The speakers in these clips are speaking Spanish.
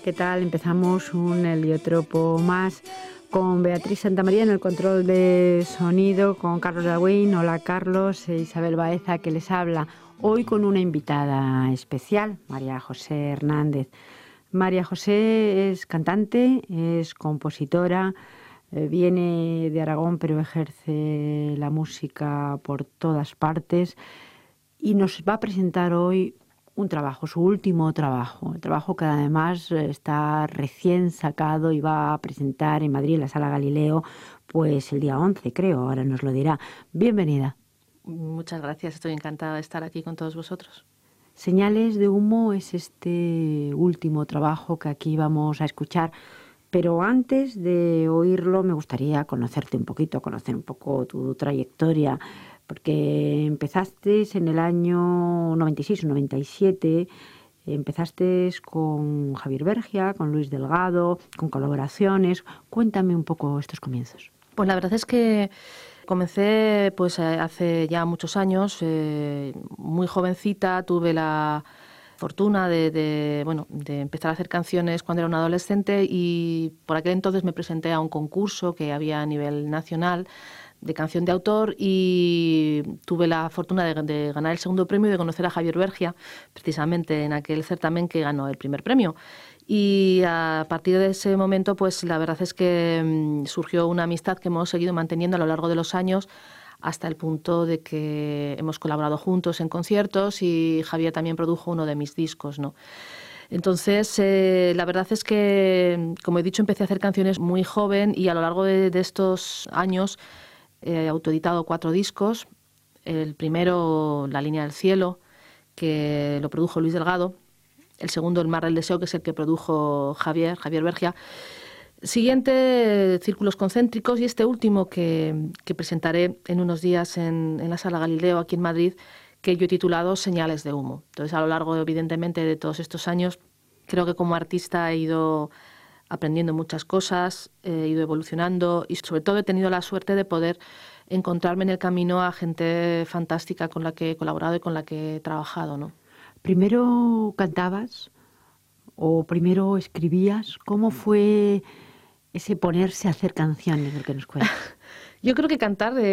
¿qué tal? Empezamos un heliotropo más con Beatriz Santamaría en el control de sonido, con Carlos Dagüín. Hola Carlos, Isabel Baeza que les habla. Hoy con una invitada especial, María José Hernández. María José es cantante, es compositora, viene de Aragón pero ejerce la música por todas partes y nos va a presentar hoy un trabajo, su último trabajo, el trabajo que además está recién sacado y va a presentar en Madrid, en la Sala Galileo, pues el día 11, creo, ahora nos lo dirá. Bienvenida. Muchas gracias, estoy encantada de estar aquí con todos vosotros. Señales de humo es este último trabajo que aquí vamos a escuchar, pero antes de oírlo me gustaría conocerte un poquito, conocer un poco tu trayectoria, porque empezaste en el año 96 o 97, empezaste con Javier Bergia, con Luis Delgado, con colaboraciones. Cuéntame un poco estos comienzos. Pues la verdad es que comencé pues hace ya muchos años, muy jovencita, tuve la fortuna de empezar a hacer canciones cuando era una adolescente y por aquel entonces me presenté a un concurso que había a nivel nacional de canción de autor y tuve la fortuna de ganar el segundo premio y de conocer a Javier Bergia, precisamente en aquel certamen que ganó el primer premio. Y a partir de ese momento, pues la verdad es que surgió una amistad que hemos seguido manteniendo a lo largo de los años hasta el punto de que hemos colaborado juntos en conciertos y Javier también produjo uno de mis discos, ¿no? Entonces, la verdad es que, como he dicho, empecé a hacer canciones muy joven y a lo largo de estos años he autoeditado 4 discos. El primero, La línea del cielo, que lo produjo Luis Delgado. El segundo, El mar del deseo, que es el que produjo Javier Bergia. Siguiente, Círculos concéntricos, y este último que presentaré en unos días en la Sala Galileo, aquí en Madrid, que yo he titulado Señales de humo. Entonces, a lo largo, evidentemente, de todos estos años, creo que como artista he ido aprendiendo muchas cosas, he ido evolucionando y sobre todo he tenido la suerte de poder encontrarme en el camino a gente fantástica con la que he colaborado y con la que he trabajado, ¿no? ¿Primero cantabas o primero escribías? ¿Cómo fue ese ponerse a hacer canciones del que nos cuentas? Yo creo que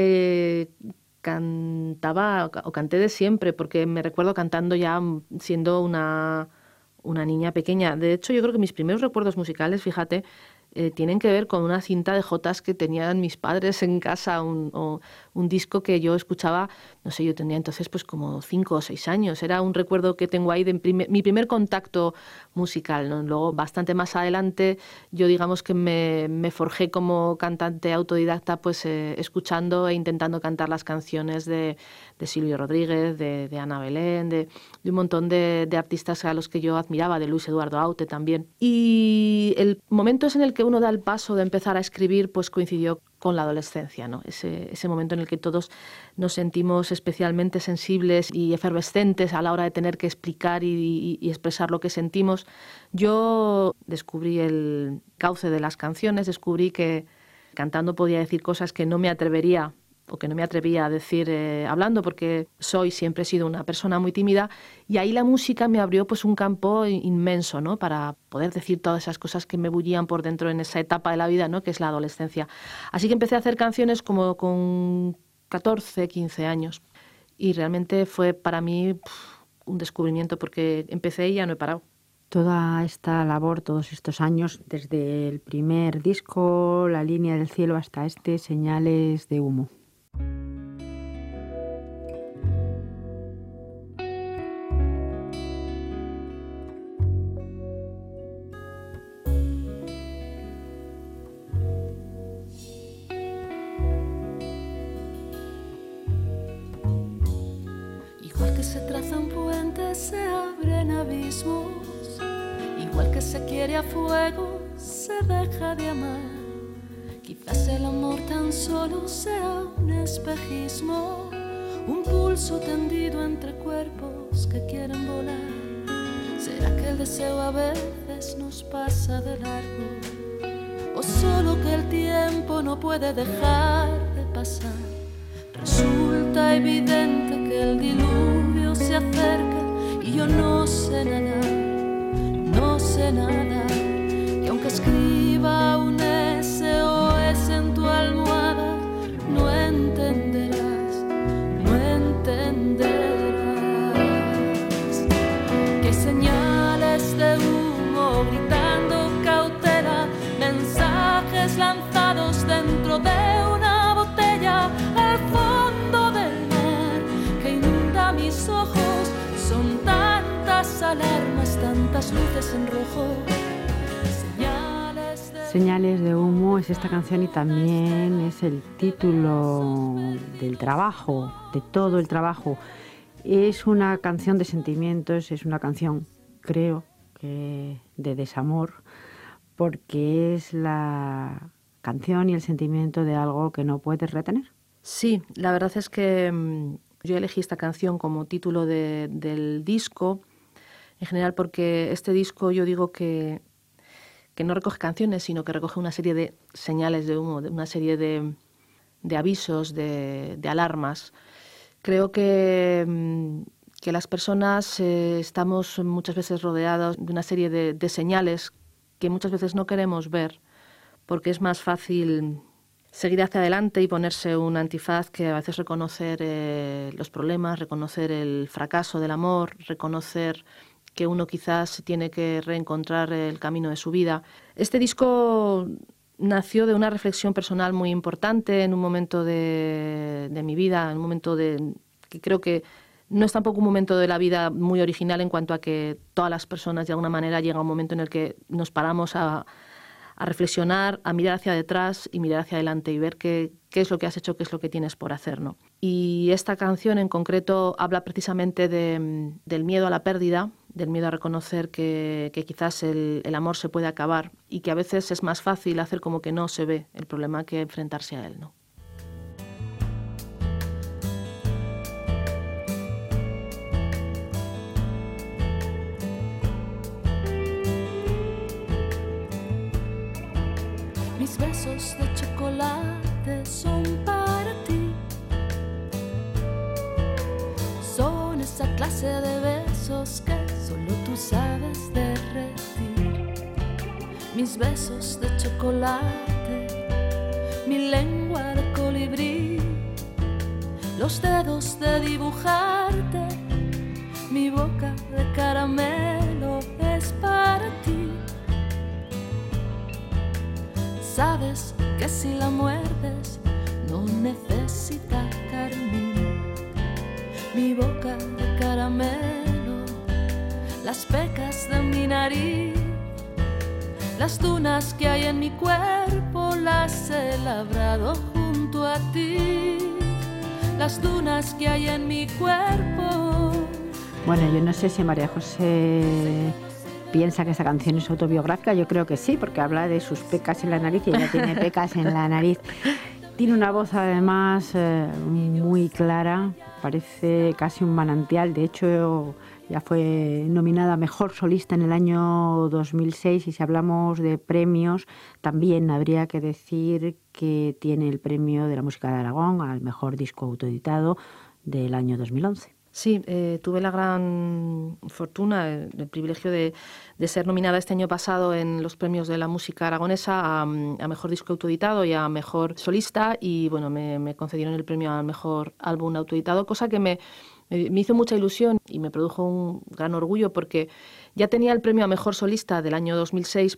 cantaba o canté de siempre, porque me recuerdo cantando ya siendo una niña pequeña. De hecho, yo creo que mis primeros recuerdos musicales, fíjate, tienen que ver con una cinta de jotas que tenían mis padres en casa, un disco que yo escuchaba, no sé, yo tenía entonces pues como 5 o 6 años. Era un recuerdo que tengo ahí de mi primer contacto musical, ¿no? Luego, bastante más adelante, yo digamos que me forjé como cantante autodidacta, pues escuchando e intentando cantar las canciones de Silvio Rodríguez, de Ana Belén, de un montón de artistas a los que yo admiraba, de Luis Eduardo Aute también. Y el momento es en el que uno da el paso de empezar a escribir, pues coincidió con la adolescencia, ¿no? Ese momento en el que todos nos sentimos especialmente sensibles y efervescentes a la hora de tener que explicar y expresar lo que sentimos. Yo descubrí el cauce de las canciones, descubrí que cantando podía decir cosas que no me atrevería o que no me atrevía a decir hablando, porque siempre he sido una persona muy tímida, y ahí la música me abrió pues un campo inmenso, ¿no? Para poder decir todas esas cosas que me bullían por dentro en esa etapa de la vida, ¿no? Que es la adolescencia. Así que empecé a hacer canciones como con 14, 15 años, y realmente fue para mí un descubrimiento, porque empecé y ya no he parado. Toda esta labor, todos estos años, desde el primer disco, La línea del cielo, hasta Señales de humo. Igual que se traza un puente, se abren abismos. Igual que se quiere a fuego, se deja de amar. Quizás el amor tan solo sea un espejismo, un pulso tendido entre cuerpos que quieren volar. ¿Será que el deseo a veces nos pasa de largo? ¿O solo que el tiempo no puede dejar de pasar? Resulta evidente que el diluvio se acerca y yo no sé nadar, no sé nadar. sueños lanzados dentro de una botella al fondo del mar que inunda mis ojos. Son tantas alarmas, tantas luces en rojo. Señales de humo es esta canción y también es el título del trabajo, de todo el trabajo. Es una canción de sentimientos, es una canción, creo, que de desamor, porque es la canción y el sentimiento de algo que no puedes retener. Sí, la verdad es que yo elegí esta canción como título del disco, en general porque este disco yo digo que no recoge canciones, sino que recoge una serie de señales de humo, una serie de avisos, de alarmas. Creo que las personas estamos muchas veces rodeados de una serie de señales que muchas veces no queremos ver, porque es más fácil seguir hacia adelante y ponerse un antifaz que a veces reconocer los problemas, reconocer el fracaso del amor, reconocer que uno quizás tiene que reencontrar el camino de su vida. Este disco nació de una reflexión personal muy importante en un momento de mi vida, en un momento que creo que no es tampoco un momento de la vida muy original en cuanto a que todas las personas de alguna manera llega un momento en el que nos paramos a reflexionar, a mirar hacia detrás y mirar hacia adelante y ver qué es lo que has hecho, qué es lo que tienes por hacer, ¿no? Y esta canción en concreto habla precisamente del miedo a la pérdida, del miedo a reconocer que quizás el amor se puede acabar y que a veces es más fácil hacer como que no se ve el problema que enfrentarse a él, ¿no? Mis besos de chocolate son para ti. Son esa clase de besos que solo tú sabes derretir. Mis besos de chocolate, mi lengua de colibrí, los dedos de dibujarte, mi boca de caramelo es para ti. Sabes que si la muerdes no necesita carmín. Mi boca de caramelo, las pecas de mi nariz, las dunas que hay en mi cuerpo las he labrado junto a ti. Las dunas que hay en mi cuerpo. Bueno, yo no sé si María José piensa que esta canción es autobiográfica. Yo creo que sí, porque habla de sus pecas en la nariz y ella tiene pecas en la nariz. Tiene una voz además muy clara, parece casi un manantial. De hecho, ya fue nominada a Mejor Solista en el año 2006 y si hablamos de premios, también habría que decir que tiene el premio de la música de Aragón al Mejor Disco Autoeditado del año 2011. Sí, tuve la gran fortuna, el privilegio de ser nominada este año pasado en los premios de la música aragonesa a Mejor Disco Autoeditado y a Mejor Solista y bueno, me concedieron el premio al Mejor Álbum Autoeditado, cosa que me hizo mucha ilusión y me produjo un gran orgullo porque ya tenía el premio a Mejor Solista del año 2006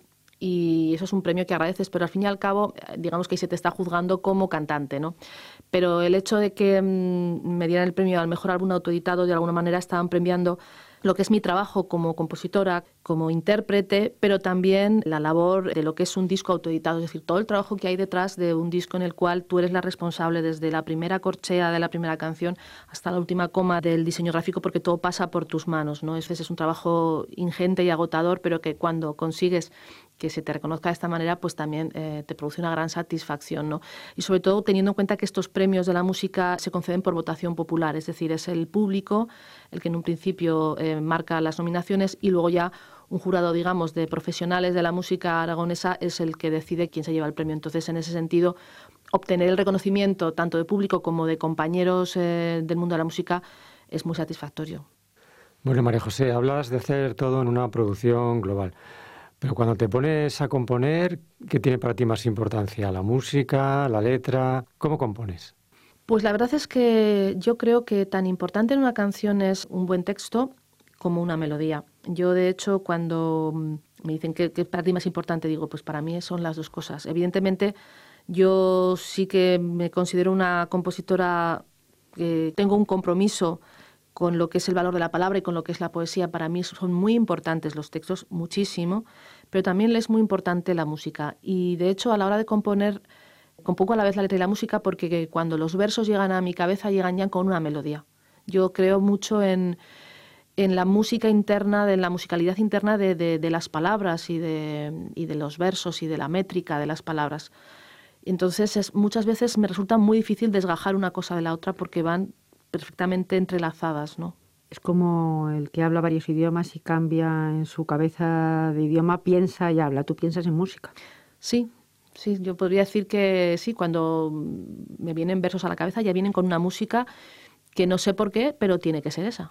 y eso es un premio que agradeces, pero al fin y al cabo, digamos que ahí se te está juzgando como cantante, ¿no? Pero el hecho de que me dieran el premio al Mejor Álbum Autoeditado, de alguna manera estaban premiando lo que es mi trabajo como compositora, como intérprete, pero también la labor de lo que es un disco autoeditado, es decir, todo el trabajo que hay detrás de un disco en el cual tú eres la responsable desde la primera corchea de la primera canción hasta la última coma del diseño gráfico, porque todo pasa por tus manos, ¿no? Es un trabajo ingente y agotador, pero que cuando consigues que se te reconozca de esta manera, pues también te produce una gran satisfacción, ¿no? Y sobre todo teniendo en cuenta que estos premios de la música se conceden por votación popular, es decir, es el público el que en un principio marca las nominaciones y luego ya un jurado, digamos, de profesionales de la música aragonesa es el que decide quién se lleva el premio. Entonces, en ese sentido, obtener el reconocimiento tanto de público como de compañeros del mundo de la música es muy satisfactorio. Bueno, María José, hablas de hacer todo en una producción global. Pero cuando te pones a componer, ¿qué tiene para ti más importancia? ¿La música, la letra? ¿Cómo compones? Pues la verdad es que yo creo que tan importante en una canción es un buen texto como una melodía. Yo, de hecho, cuando Me dicen, ¿qué es para ti más importante? Digo, pues para mí son las dos cosas. Evidentemente, yo sí que me considero una compositora que tengo un compromiso con lo que es el valor de la palabra y con lo que es la poesía. Para mí son muy importantes los textos, muchísimo, pero también es muy importante la música. Y de hecho, a la hora de componer, compongo a la vez la letra y la música, porque cuando los versos llegan a mi cabeza, llegan ya con una melodía. Yo creo mucho en la música interna, en la musicalidad interna de las palabras y de los versos y de la métrica de las palabras. Entonces, muchas veces me resulta muy difícil desgajar una cosa de la otra porque van perfectamente entrelazadas, ¿no? Es como el que habla varios idiomas y cambia en su cabeza de idioma, piensa y habla. Tú piensas en música. Sí, yo podría decir que sí, cuando me vienen versos a la cabeza ya vienen con una música que no sé por qué, pero tiene que ser esa.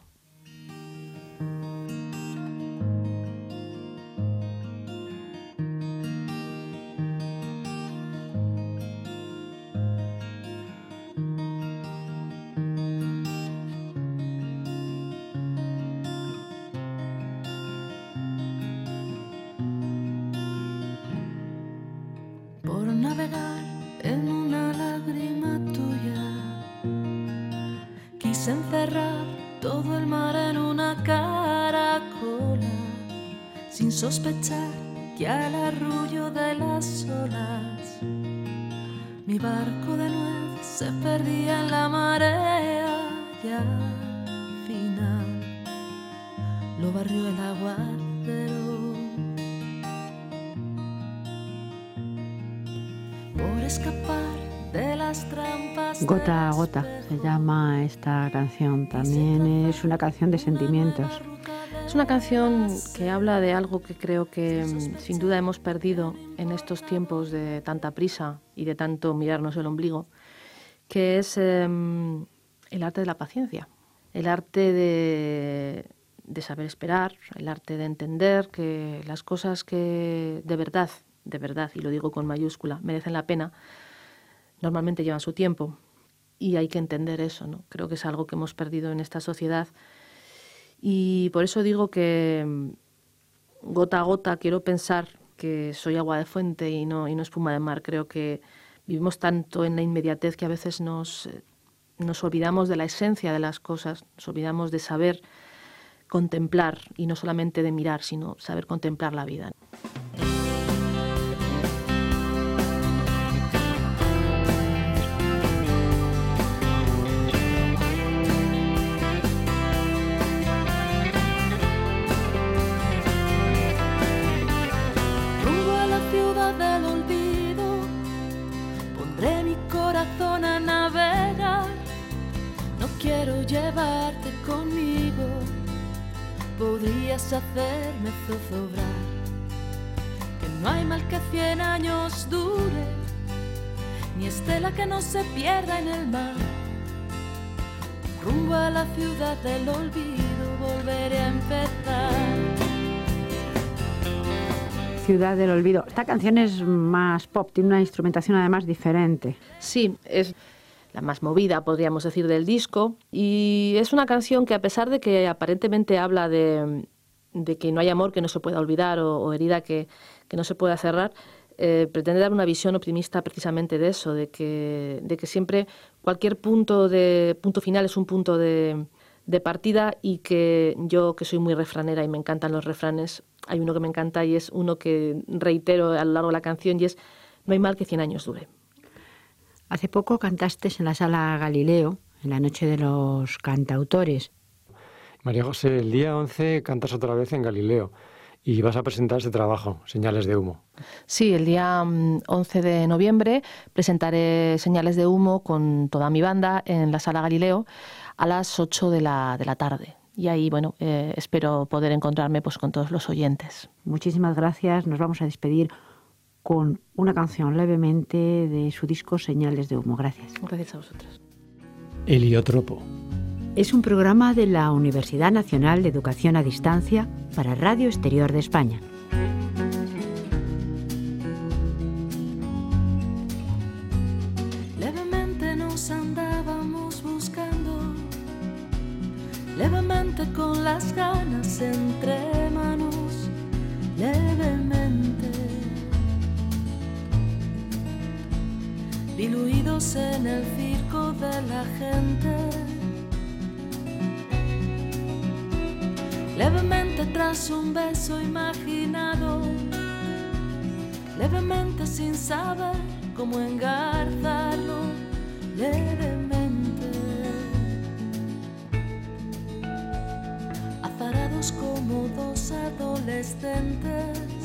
Sospechar que al arrullo de las olas mi barco de nuez se perdía en la marea y al final lo barrió el aguacero. Por escapar de las trampas. Gota a gota se llama esta canción. También es una canción de sentimientos. Es una canción que habla de algo que creo que sin duda hemos perdido en estos tiempos de tanta prisa y de tanto mirarnos el ombligo, que es el arte de la paciencia, el arte de saber esperar, el arte de entender que las cosas que de verdad, y lo digo con mayúscula, merecen la pena, normalmente llevan su tiempo y hay que entender eso, ¿no? Creo que es algo que hemos perdido en esta sociedad. Y por eso digo que gota a gota quiero pensar que soy agua de fuente y no espuma de mar. Creo que vivimos tanto en la inmediatez que a veces nos olvidamos de la esencia de las cosas, nos olvidamos de saber contemplar y no solamente de mirar, sino saber contemplar la vida. Llevarte conmigo, podrías hacerme zozobrar, que no hay mal que 100 años dure, ni estela que no se pierda en el mar. Rumbo a la ciudad del olvido, volveré a empezar. Ciudad del olvido. Esta canción es más pop, tiene una instrumentación además diferente. Sí, es la más movida, podríamos decir, del disco. Y es una canción que, a pesar de que aparentemente habla de que no hay amor que no se pueda olvidar o herida que no se pueda cerrar, pretende dar una visión optimista precisamente de eso, de que siempre cualquier punto final es un punto de partida, y que yo, que soy muy refranera y me encantan los refranes, hay uno que me encanta y es uno que reitero a lo largo de la canción, y es: no hay mal que 100 años dure. Hace poco cantaste en la Sala Galileo, en la Noche de los Cantautores. María José, el día 11 cantas otra vez en Galileo y vas a presentar este trabajo, Señales de Humo. Sí, el día 11 de noviembre presentaré Señales de Humo con toda mi banda en la Sala Galileo a las 8 de la tarde. Y ahí, bueno, espero poder encontrarme pues con todos los oyentes. Muchísimas gracias. Nos vamos a despedir con una canción levemente de su disco Señales de Humo. Gracias. Gracias a vosotros. Heliotropo. Es un programa de la Universidad Nacional de Educación a Distancia para Radio Exterior de España. Levemente nos andábamos buscando, levemente con las ganas entre manos, levemente, diluidos en el circo de la gente, levemente tras un beso imaginado, levemente sin saber cómo engarzarlo, levemente, azarados como dos adolescentes,